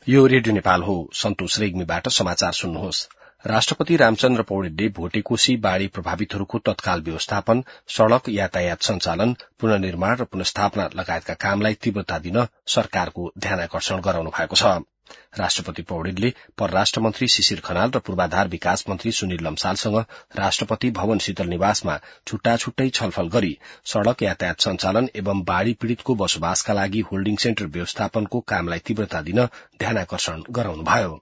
यो रेडियो नेपाल हो। सन्तोष रेग्मीबाट समाचार सुन्नुहोस्। राष्ट्रपति रामचन्द्र पौडेलले भोटेकोशी बाढ़ी प्रभावितहरूको तत्काल व्यवस्थापन, सड़क यातायात सञ्चालन, पुनर्निर्माण र पुनर्स्थापना लगायतका कामलाई तीव्रता दिन सरकारको ध्यानाकर्षण गराउनु भएको छ। राष्ट्रपति पौडेलले परराष्ट्र मन्त्री शिशिर खनाल र पूर्वाधार विकास मन्त्री सुनिल लम्सालसँग राष्ट्रपति भवन शीतल निवासमा छुट्टा छुट्टै छलफल गरी सड़क यातायात सञ्चालन एवं बाढ़ी पीड़ितको बसोबासका लागि होल्डिङ सेन्टर व्यवस्थापनको कामलाई तीव्रता दिन ध्यानाकर्षण गराउनुभयो।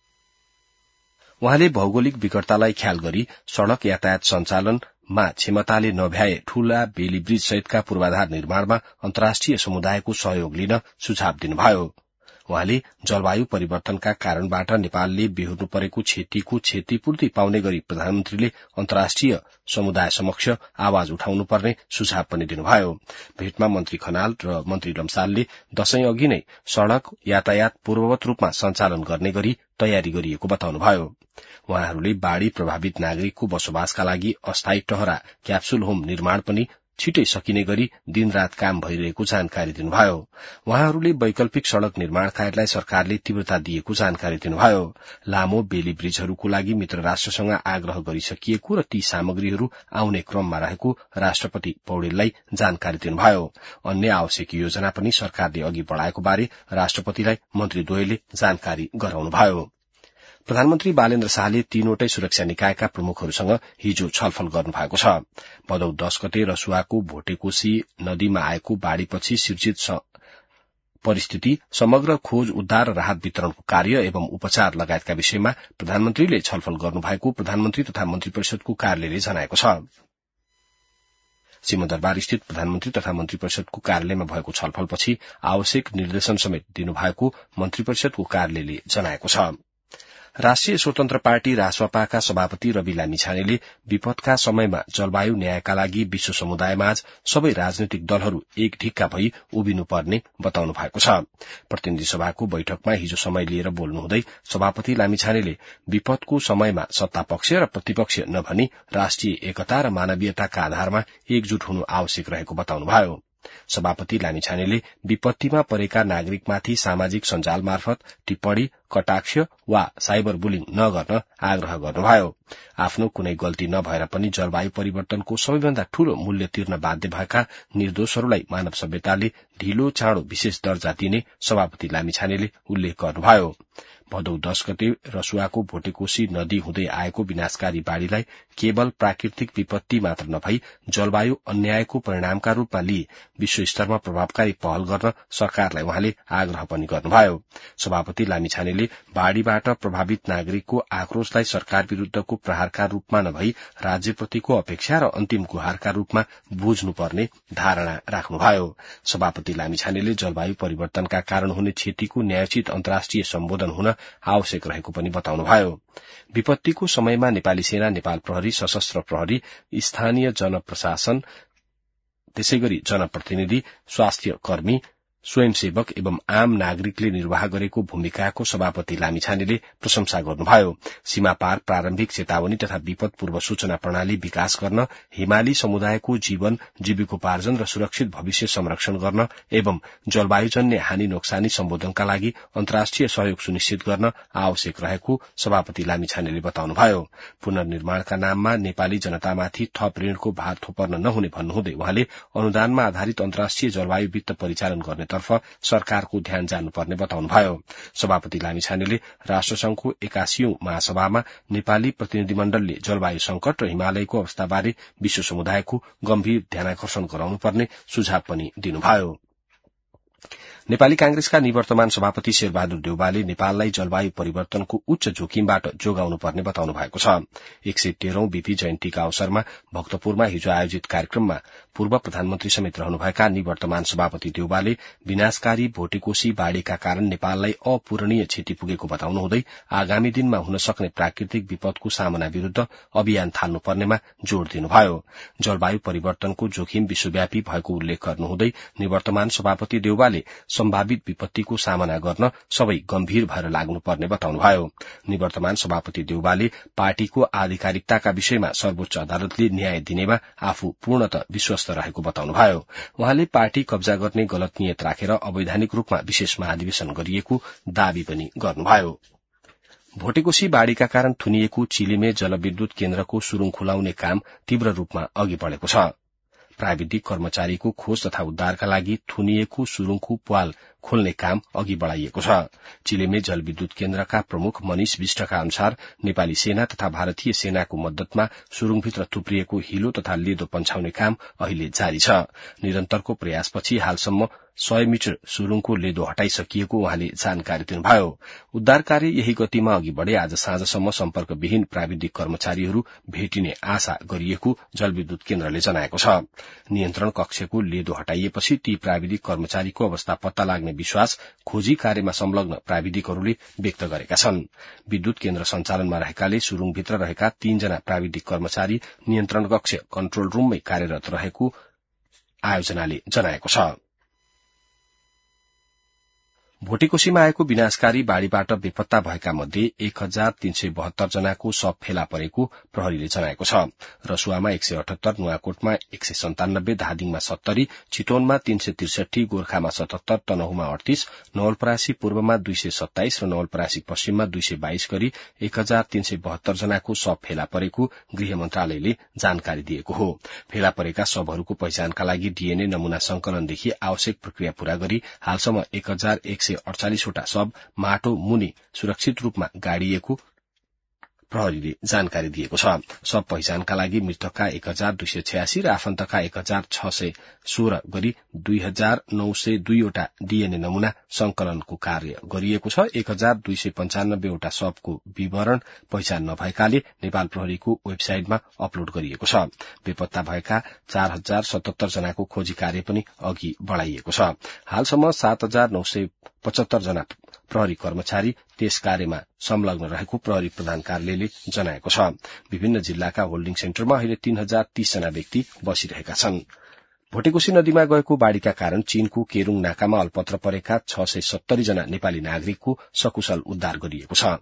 उहाँले भौगोलिक विकटतालाई ख्याल गरी सड़क यातायात सञ्चालनमा क्षमताले नभ्याए ठूला बेली ब्रिज सहितका पूर्वाधार निर्माणमा अन्तर्राष्ट्रिय समुदायको सहयोग लिन सुझाव दिनुभयो। उहाँले जलवायु परिवर्तनका कारणबाट नेपालले बेहोर्नु परेको क्षतिको क्षतिपूर्ति पाउने गरी प्रधानमन्त्रीले अन्तर्राष्ट्रिय समुदाय समक्ष आवाज उठाउनु पर्ने सुझाव पनि दिनुभयो। भेटमा मन्त्री खनाल र मन्त्री लम्सालले दशैं अघि नै सड़क यातायात पूर्ववत रूपमा सञ्चालन गर्ने गरी तयारी गरिएको बताउनुभयो। उहाँहरूले बाढ़ी प्रभावित नागरिकको बसोबासका लागि अस्थायी टहरा क्याप्सूल होम निर्माण पनि छिटै सकिने गरी दिनरात काम भइरहेको जानकारी दिनुभयो। उहाँहरूले वैकल्पिक सड़क निर्माण कार्यलाई सरकारले तीव्रता दिएको जानकारी दिनुभयो। लामो बेली ब्रिजहरूको लागि मित्र राष्ट्रसँग आग्रह गरिसकिएको र ती सामग्रीहरू आउने क्रममा रहेको राष्ट्रपति पौडेललाई जानकारी दिनुभयो। अन्य आवश्यक योजना पनि सरकारले अघि बढ़ाएको बारे राष्ट्रपतिलाई मन्त्री द्वयले जानकारी गराउनुभयो। प्रधानमन्त्री बालेन्द्र शाहले तीनवटै सुरक्षा निकायका प्रमुखहरूसँग हिजो छलफल गर्नुभएको छ। भदौ 10 गते रसुवाको भोटेकोशी नदीमा आएको बाढ़ीपछि सिर्जित परिस्थिति, समग्र खोज उद्धार र राहत वितरणको कार्य एवं उपचार लगायतका विषयमा प्रधानमन्त्रीले छलफल गर्नुभएको प्रधानमन्त्री तथा मन्त्री परिषदको कार्यालयले जनाएको छ। सिंहदरबार स्थित प्रधानमन्त्री तथा मन्त्री परिषदको कार्यालयमा भएको छलफलपछि आवश्यक निर्देशन समेत दिनुभएको मन्त्री परिषदको कार्यालयले जनाएको छ। राष्ट्रिय स्वतन्त्र पार्टी रासपाका सभापति रवि लामिछानेले विपदका समयमा जलवायु न्यायका लागि विश्व समुदायमाझ सबै राजनैतिक दलहरू एक ढिक्का भई उभिनुपर्ने बताउनु भएको छ। प्रतिनिधि सभाको बैठकमा हिजो समय लिएर बोल्नुहुँदै सभापति लामिछानेले विपदको समयमा सत्तापक्ष र प्रतिपक्ष नभनी राष्ट्रिय एकता र मानवीयताका आधारमा एकजुट हुनु आवश्यक रहेको बताउनुभयो। सभापति लामिछानेले विपत्तिमा परेका नागरिकमाथि सामाजिक सञ्जाल मार्फत टिप्पणी, कटाक्ष वा साइबर बुलिङ नगर्न आग्रह गर्नुभयो। आफ्नो कुनै गल्ती नभएर पनि जलवायु परिवर्तनको सबैभन्दा ठूलो मूल्य तिर्न बाध्य भएका निर्दोषहरूलाई मानव सभ्यताले ढिलो चाँडो विशेष दर्जा दिने सभापति लामिछानेले उल्लेख गर्नुभयो। भदौ 10 गते रसुवाको भोटेकोशी नदी हुँदै आएको विनाशकारी बाढ़ीलाई केवल प्राकृतिक विपत्ति मात्र नभई जलवायु अन्यायको परिणामका रूपमा लिए विश्व स्तरमा प्रभावकारी पहल गर्न सरकारलाई उहाँले आग्रह पनि गर्नुभयो। सभापति लामिछानेले बाढ़ीबाट प्रभावित नागरिकको आक्रोशलाई सरकार विरूद्धको प्रहारका रूपमा नभई राज्यप्रतिको अपेक्षा र अन्तिम गुहारका रूपमा बुझ्नुपर्ने धारणा राख्नुभयो। सभापति लामिछानेले जलवायु परिवर्तनका कारण हुने क्षतिको न्यायोचित अन्तर्राष्ट्रिय सम्बोधन हुन आवश्यक रहेको पनि बताउनुभयो। विपत्तिको समयमा नेपाली सेना, नेपाल प्रहरी, सशस्त्र प्रहरी, स्थानीय जनप्रशासन, त्यसैगरी जनप्रतिनिधि, स्वास्थ्य कर्मी, स्वयंसेवक एवं आम नागरिकले निर्वाह गरेको भूमिकाको सभापति लामिछानेले प्रशंसा गर्नुभयो। सीमा पार प्रारम्भिक चेतावनी तथा विपद पूर्व सूचना प्रणाली विकास गर्न, हिमाली समुदायको जीवन जीविकोपार्जन र सुरक्षित भविष्य संरक्षण गर्न एवं जलवायुजन्य हानि नोक्सानी सम्बोधनका लागि अन्तर्राष्ट्रिय सहयोग सुनिश्चित गर्न आवश्यक रहेको सभापति लामिछानेले बताउनुभयो। पुनर्निर्माणका नाममा नेपाली जनतामाथि थप ऋणको भार थोपर्न नहुने भन्नुहुँदै उहाँले अनुदानमा आधारित अन्तर्राष्ट्रिय जलवायु वित्त परिचालन गर्ने तर्फ सरकारको ध्यान जानुपर्ने बताउनुभयो। सभापति लामिछानेले राष्ट्रसंघको 81औं महासभामा नेपाली प्रतिनिधिमण्डलले जलवायु संकट र हिमालयको अवस्थाबारे विश्व समुदायको गम्भीर ध्यानाकर्षण गराउनुपर्ने सुझाव पनि दिनुभयो। नेपाली कांग्रेसका निवर्तमान सभापति शेरबहादुर देउवाले नेपाललाई जलवायु परिवर्तनको उच्च जोखिमबाट जोगाउनु पर्ने बताउनु भएको छ। 113औं बीपी जयन्तीका अवसरमा भक्तपुरमा हिजो आयोजित कार्यक्रममा पूर्व प्रधानमन्त्री समेत रहनुभएका निवर्तमान सभापति देउवाले विनाशकारी भोटेकोशी बाढ़ीका कारण नेपाललाई अपूरणीय क्षति पुगेको बताउनुहुँदै आगामी दिनमा हुन सक्ने प्राकृतिक विपदको सामना विरूद्ध अभियान थाल्नुपर्नेमा जोड़ दिनुभयो। जलवायु परिवर्तनको जोखिम विश्वव्यापी भएको उल्लेख गर्नुहुँदै निवर्तमान सभापति देउवाले सम्भावित विपत्तिको सामना गर्न सबै गम्भीर भएर लाग्नुपर्ने बताउनुभयो। निवर्तमान सभापति देउवाले पार्टीको आधिकारिकताका विषयमा सर्वोच्च अदालतले न्याय दिनेमा आफू पूर्णतः विश्वस्त रहेको बताउनुभयो। उहाँले पार्टी कब्जा गर्ने गलत नियत राखेर अवैधानिक रूपमा विशेष महाधिवेशन गरिएको दावी पनि गर्नुभयो। भोटेकोशी बाढ़ीका कारण थुनिएको चिलिमे जलविद्युत केन्द्रको सुरुङ खुलाउने काम तीव्र रूपमा अघि बढ़ेको छ। प्राविधिक कर्मचारीको खोज तथा उद्धारका लागि थुनिएको सुरुङको प्वाल खोल्ने काम अघि बढ़ाइएको छ। चिलेमे जलविद्युत केन्द्रका प्रमुख मनिष विष्टका अनुसार नेपाली सेना तथा भारतीय सेनाको मद्दतमा सुरुङभित्र थुप्रिएको हिलो तथा लेदो पन्छाउने काम अहिले जारी छ। निरन्तरको प्रयासपछि हालसम्म 100 मिटर सुरुङको लेदो हटाइसकिएको उहाँले जानकारी दिनुभयो। उद्धार कार्य यही गतिमा अघि बढ़े आज साँझसम्म सम्पर्कविहीन प्राविधिक कर्मचारीहरू भेटिने आशा गरिएको जलविद्युत केन्द्रले जनाएको छ। नियन्त्रण कक्षको लेदो हटाइएपछि ती प्राविधिक कर्मचारीको अवस्था पत्ता लाग्ने विश्वास खोजी कार्यमा संलग्न प्राविधिकहरूले व्यक्त गरेका छन्। विद्युत केन्द्र सञ्चालनमा रहेकाले सुरुङभित्र रहेका 3 जना प्राविधिक कर्मचारी नियन्त्रण कक्ष कन्ट्रोल रूममै कार्यरत रहेको आयोजनाले जनाएको छ। भोटेकोशीमा आएको विनाशकारी बाढ़ीबाट बेपत्ता भएका मध्ये 1372 जनाको शव फेला परेको प्रहरीले जनाएको छ। रसुवामा 178, नुवाकोटमा 197, धादिङमा 70, चितवनमा 363, गोर्खामा 77, तनहुमा 38, नवलपरासी पूर्वमा 227 र नवलपरासी पश्चिममा 222 गरी 1372 जनाको शव फेला परेको गृह मन्त्रालयले जानकारी दिएको हो। फेला परेका शवहरूको पहिचानका लागि डीएनए नमूना संकलनदेखि आवश्यक प्रक्रिया पूरा गरी हालसम्म 1148 वटा शव माटो मुनि सुरक्षित रूपमा गाडिएको प्रहरीले जानकारी दिएको छ। शव पहिचानका लागि मृतकका 1286 र आफन्तका 1616 गरी 2902 वटा डीएनए नमूना संकलनको कार्य गरिएको छ। 1295 वटा शवको विवरण पहिचान नभएकाले नेपाल प्रहरीको वेबसाइटमा अपलोड गरिएको छ। बेपत्ता भएका 4077 जनाको खोजी कार्य पनि अघि बढ़ाइएको छ। हालसम्म 7975 जना प्रहरी कर्मचारी त्यस कार्यमा संलग्न रहेको प्रहरी प्रधान कार्यालयले जनाएको छ। विभिन्न जिल्लाका होल्डिङ सेन्टरमा अहिले 3030 जना व्यक्ति बसिरहेका छन्। भोटेकोशी नदीमा गएको बाढ़ीका कारण चीनको केरूङ नाकामा अल्पत्र परेका 670 जना नेपाली नागरिकको सकुशल उद्धार गरिएको छ।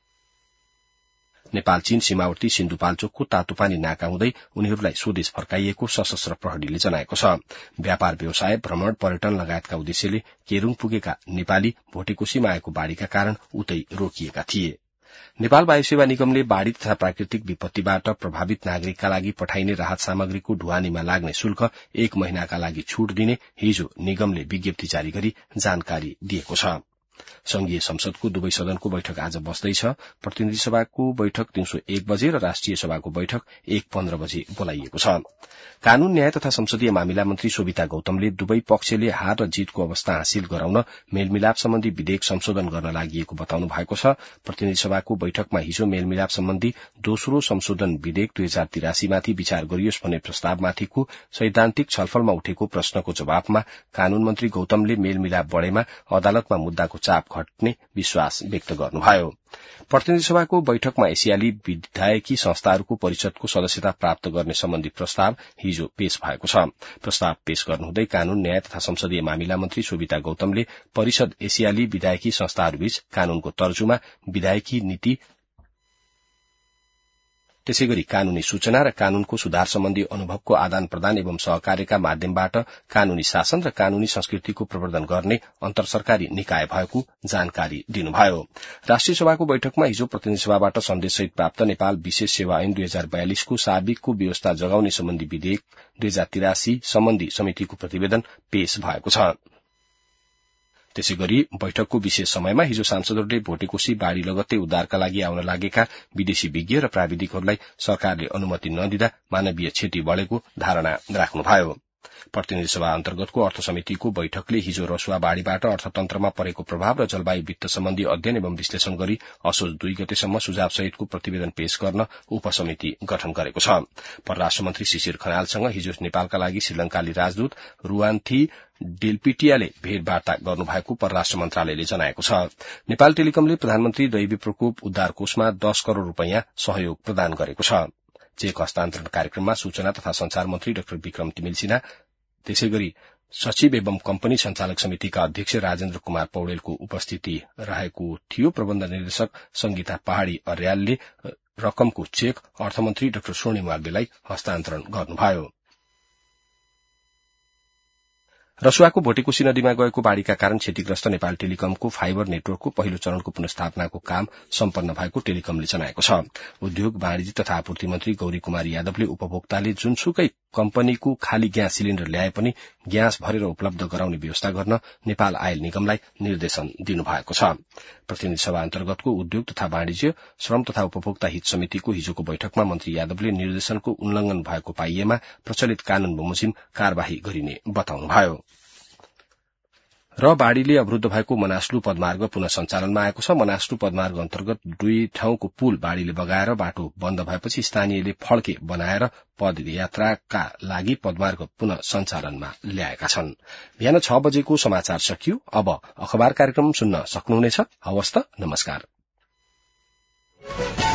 नेपाल चीन सीमावर्ती सिन्धुपाल्चोकको तातोपानी नाका हुँदै उनीहरूलाई स्वदेश फर्काइएको सशस्त्र प्रहरीले जनाएको छ। व्यापार व्यवसाय, भ्रमण, पर्यटन लगायतका उद्देश्यले केरूङ पुगेका नेपाली भोटेकोशीमा आएको बाढ़ीका कारण उतै रोकिएका थिए। नेपाल वायु सेवा निगमले बाढ़ी तथा प्राकृतिक विपत्तिबाट प्रभावित नागरिकका लागि पठाइने राहत सामग्रीको ढुवानीमा लाग्ने शुल्क 1 महिनाका लागि छूट दिने हिजो निगमले विज्ञप्ति जारी गरी जानकारी दिएको छ। संघीय संसदको दुवै सदनको बैठक आज बस्दैछ। प्रतिनिधि सभाको बैठक दिउँसो 1 बजे र राष्ट्रिय सभाको बैठक 1:15 बजे बोलाइएको छ। कानून, न्याय तथा संसदीय मामिला मन्त्री सोभिता गौतमले दुवै पक्षले हार र जीतको अवस्था हासिल गराउन मेलमिलाप सम्बन्धी विधेयक संशोधन गर्न लागि बताउनु भएको छ। प्रतिनिधि सभाको बैठकमा हिजो मेलमिलाप सम्बन्धी दोस्रो संशोधन विधेयक 2083 माथि विचार गरियोस् भन्ने प्रस्तावमाथिको सैद्धान्तिक छलफलमा उठेको प्रश्नको जवाफमा कानून मन्त्री गौतमले मेलमिलाप बढ़ेमा अदालतमा मुद्दाको चाप घट्ने विश्वास व्यक्त गर्नुभयो। प्रतिनिधि सभाको बैठकमा एसियाली विधायकी संस्थाहरूको परिषदको सदस्यता प्राप्त गर्ने सम्बन्धी प्रस्ताव हिजो पेश भएको छ। प्रस्ताव पेश गर्नुहुँदै कानून, न्याय तथा संसदीय मामिला मन्त्री सोभिता गौतमले परिषद एसियाली विधायकी संस्थाहरूबीच कानूनको तर्जुमा, विधायकी नीति, त्यसैगरी कानूनी सूचना र कानूनको सुधार सम्बन्धी अनुभवको आदान प्रदान एवं सहकार्यका माध्यमबाट कानूनी शासन र कानूनी संस्कृतिको प्रवर्धन गर्ने अन्तरसरकारी निकाय भएको जानकारी दिनुभयो। राष्ट्रिय सभाको बैठकमा हिजो प्रतिनिधि सभाबाट सन्देशसहित प्राप्त नेपाल विशेष सेवा ऐन 2042 को सार्विकको व्यवस्था जगाउने सम्बन्धी विधेयक 2083 सम्बन्धी समितिको प्रतिवेदन पेश भएको छ। त्यसैगरी बैठकको विशेष समयमा हिजो सांसदहरूले भोटेकोशी बाढ़ी लगत्तै उद्धारका लागि आउन लागेका विदेशी विज्ञ र प्राविधिकहरूलाई सरकारले अनुमति नदिँदा मानवीय क्षति बढ़ेको धारणा राख्नुभयो। प्रतिनिधि सभा अन्तर्गतको अर्थ समितिको बैठकले हिजो रसुवा बाढ़ीबाट अर्थतन्त्रमा परेको प्रभाव र जलवायु वित्त सम्बन्धी अध्ययन एवं विश्लेषण गरी असोज 2 गतेसम्म सुझाव सहितको प्रतिवेदन पेश गर्न उपसमिति गठन गरेको छ। परराष्ट्र मन्त्री शिशिर खनालसँग हिजो नेपालका लागि श्रीलंकाली राजदूत रुवान्थी डेल्पिटियाले भेटवार्ता गर्नुभएको परराष्ट्र मन्त्रालयले जनाएको छ। नेपाल टेलिकमले प्रधानमन्त्री दैवी प्रकोप उद्धार कोषमा 10 करोड़ रूपैयाँ सहयोग प्रदान गरेको छ। चेक हस्तान्तरण कार्यक्रममा सूचना तथा संचार मन्त्री डाक्टर विक्रम तिमिल सिन्हा, त्यसैगरी सचिव एवं कम्पनी संचालक समितिका अध्यक्ष राजेन्द्र कुमार पौडेलको उपस्थिति रहेको थियो। प्रबन्ध निर्देशक संगीता पहाड़ी अर्यालले रकमको चेक अर्थमन्त्री डाक्टर स्वर्णिम वाग्देलाई हस्तान्तरण गर्नुभयो। रसुवाको भोटेकोशी नदीमा गएको बाढ़ीका कारण क्षतिग्रस्त नेपाल टेलिकमको फाइबर नेटवर्कको पहिलो चरणको पुनर्स्थापनाको काम सम्पन्न भएको टेलिकमले जनाएको छ। उद्योग वाणिज्य तथा आपूर्ति मन्त्री गौरी कुमार यादवले उपभोक्ताले जुनसुकै कम्पनीको खाली ग्यास सिलिण्डर ल्याए पनि ग्यास भरेर उपलब्ध गराउने व्यवस्था गर्न नेपाल आयल निगमलाई निर्देशन दिनुभएको छ। प्रतिनिधि सभा अन्तर्गतको उद्योग तथा वाणिज्य, श्रम तथा उपभोक्ता हित समितिको हिजोको बैठकमा मन्त्री यादवले निर्देशनको उल्लंघन भएको पाइएमा प्रचलित कानून बमोजिम कार्यवाही गरिने बताउनुभयो। र बाढ़ीले अवरूद्ध भएको मनास्लु पदमार्ग पुनः सञ्चालनमा आएको छ। मनास्लु पदमार्ग अन्तर्गत 2 ठाउँको पुल बाढ़ीले बगाएर बाटो बन्द भएपछि स्थानीयले फड्के बनाएर पदयात्राका लागि पदमार्ग पुनः सञ्चालनमा ल्याएका छन्। बिहान 6 बजेको समाचार सकियो। अब अखबार कार्यक्रम सुन्न सक्नुहुनेछ। हवस् त, नमस्कार।